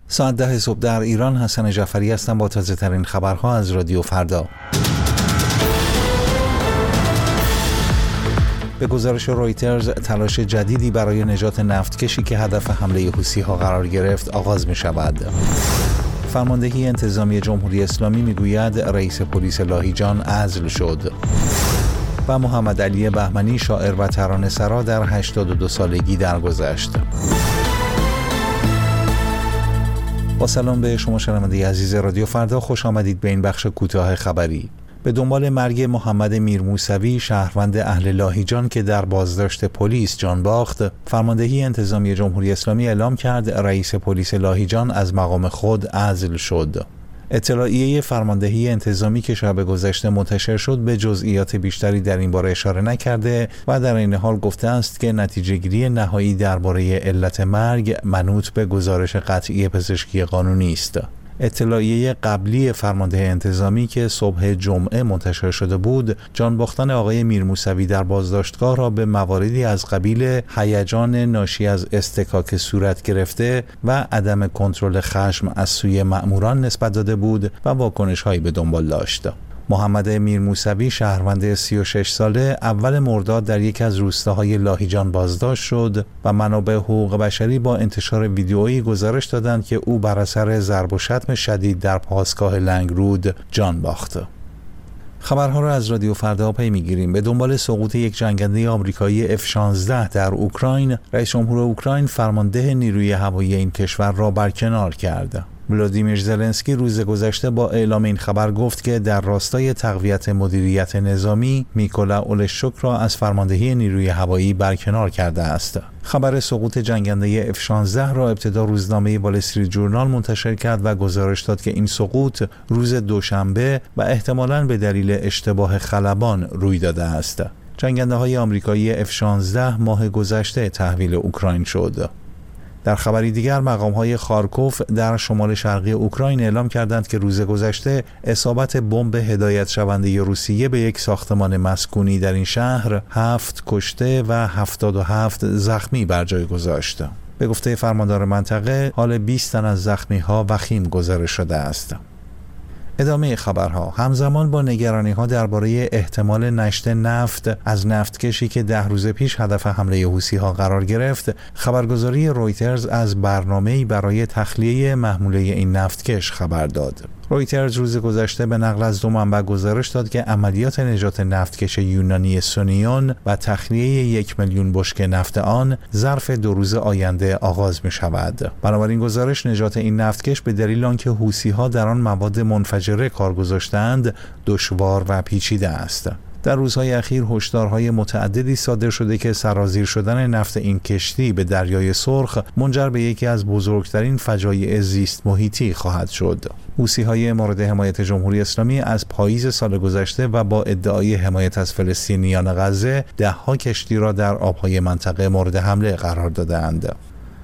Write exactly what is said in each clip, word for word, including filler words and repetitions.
ساعت ده صبح در ایران. حسن جعفری هستم با تازه ترین خبرها از رادیو فردا. به گزارش رویترز، تلاش جدیدی برای نجات نفتکشی که هدف حمله حوثی‌ها قرار گرفت آغاز می شود. فرماندهی انتظامی جمهوری اسلامی می گوید رئیس پلیس لاهیجان عزل شد. و محمد علی بهمنی شاعر و ترانه‌سرا در هشتاد و دو سالگی درگذشت. با سلام به شما شنونده عزیز رادیو فردا، خوش آمدید به این بخش کوتاه خبری. به دنبال مرگ محمد میرموسوی، شهروند اهل لاهیجان که در بازداشت پلیس جان باخت، فرماندهی انتظامی جمهوری اسلامی اعلام کرد رئیس پلیس لاهیجان از مقام خود عزل شد. اطلاعیه فرماندهی انتظامی که شب گذشته منتشر شد به جزئیات بیشتری در این باره اشاره نکرده و در این حال گفته است که نتیجه گیری نهایی درباره علت مرگ منوط به گزارش قطعی پزشکی قانونی است. اطلاعیه قبلی فرمانده انتظامی که صبح جمعه منتشر شده بود، جان باختن آقای میرموسوی در بازداشتگاه را به مواردی از قبیل هیجان ناشی از اصطکاک صورت گرفته و عدم کنترل خشم از سوی مأموران نسبت داده بود و واکنش‌هایی به دنبال داشت. محمد میرموسوی، شهروند سی و شش ساله، اول مرداد در یکی از روستاهای لاهیجان بازداشت شد و منابع حقوق بشری با انتشار ویدئویی گزارش دادند که او بر اثر ضرب و شتم شدید در پاسگاه لنگرود جان باخت. خبرها را از رادیو فردا پی می‌گیریم. به دنبال سقوط یک جنگنده آمریکایی اف شانزده در اوکراین، رئیس جمهور اوکراین فرمانده نیروی هوایی این کشور را برکنار کرد. ولادیمیر زلنسکی روز گذشته با اعلام این خبر گفت که در راستای تقویت مدیریت نظامی، میکولا اولشچوک را از فرماندهی نیروی هوایی برکنار کرده است. خبر سقوط جنگنده اف شانزده را ابتدا روزنامه وال استریت جورنال منتشر کرد و گزارش داد که این سقوط روز دوشنبه و احتمالاً به دلیل اشتباه خلبان روی داده است. جنگنده های آمریکایی اف شانزده ماه گذشته تحویل اوکراین شد. در خبری دیگر، مقام‌های خارکوف در شمال شرقی اوکراین اعلام کردند که روز گذشته اصابت بمب هدایت شونده روسیه به یک ساختمان مسکونی در این شهر هفت کشته و هفتاد و هفت زخمی بر جای گذاشت. به گفته فرماندار منطقه، حال بیست تن از زخمی‌ها وخیم گزارش شده است. ادامه خبرها. همزمان با نگرانی‌ها درباره احتمال نشت نفت از نفتکشی که ده روز پیش هدف حمله حوثی‌ها قرار گرفت، خبرگزاری رویترز از برنامه‌ای برای تخلیه محموله این نفتکش خبر داد. رویترز روز گذشته به نقل از دو منبع گزارش داد که عملیات نجات نفتکش یونانی سونیون و تخلیه یک میلیون بشکه نفت آن ظرف دو روز آینده آغاز می شود. بنابراین گزارش نجات این نفتکش به دلیل آنکه حوثی‌ها در آن مواد منفجره کار گذاشتند دشوار و پیچیده است. در روزهای اخیر هشدارهای متعددی صادر شده که سرازیر شدن نفت این کشتی به دریای سرخ منجر به یکی از بزرگترین فجایع زیست محیطی خواهد شد. حوثی‌های مورد حمایت جمهوری اسلامی از پاییز سال گذشته و با ادعای حمایت از فلسطینیان غزه ده‌ها کشتی را در آبهای منطقه مورد حمله قرار دادند.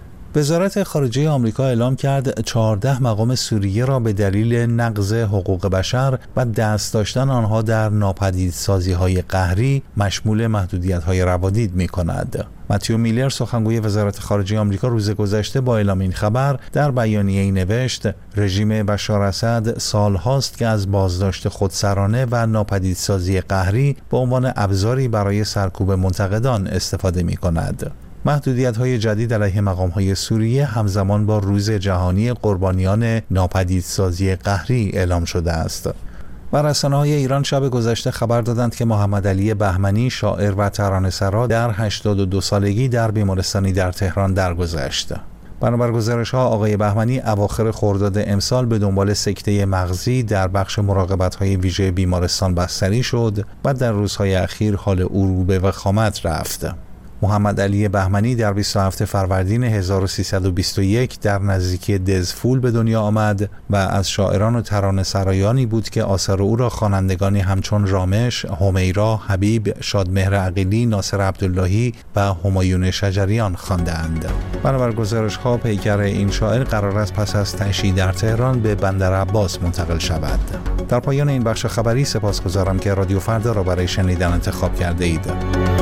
وزارت خارجه آمریکا اعلام کرد چهارده مقام سوریه را به دلیل نقض حقوق بشر و دست داشتن آنها در ناپدیدسازی‌های قهری مشمول محدودیت‌های روادید می‌کند. متیو میلر، سخنگوی وزارت خارجه آمریکا، روز گذشته با اعلام این خبر در بیانیه‌ای نوشت رژیم بشار اسد سال‌هاست که از بازداشت خودسرانه و ناپدیدسازی قهری به عنوان ابزاری برای سرکوب منتقدان استفاده می‌کند. محدودیت‌های جدید علیه مقام‌های سوریه همزمان با روز جهانی قربانیان ناپدیدسازی قهری اعلام شده است. و رسانه‌های ایران شب گذشته خبر دادند که محمد علی بهمنی، شاعر و ترانه‌سرا، در هشتاد و دو سالگی در بیمارستانی در تهران درگذشت. بنابر گزارش‌ها، آقای بهمنی اواخر خرداد امسال به دنبال سکته مغزی در بخش مراقبت‌های ویژه بیمارستان بستری شد و در روزهای اخیر حال او رو به وخامت رفت. محمد علی بهمنی در بیست و هفتم فروردین هزار و سیصد و بیست و یک در نزدیکی دزفول به دنیا آمد و از شاعران و ترانه‌سرایانی بود که آثار او را خوانندگانی همچون رامش، همیرا، حبیب، شادمهر عقیلی، ناصر عبداللهی و همایون شجریان خواندند. بنابر گزارش‌ها، پیکر این شاعر قرار است پس از تنشی در تهران به بندر عباس منتقل شود. در پایان این بخش خبری سپاسگزارم که رادیو فردا را برای شنیدن انتخاب کرده اید.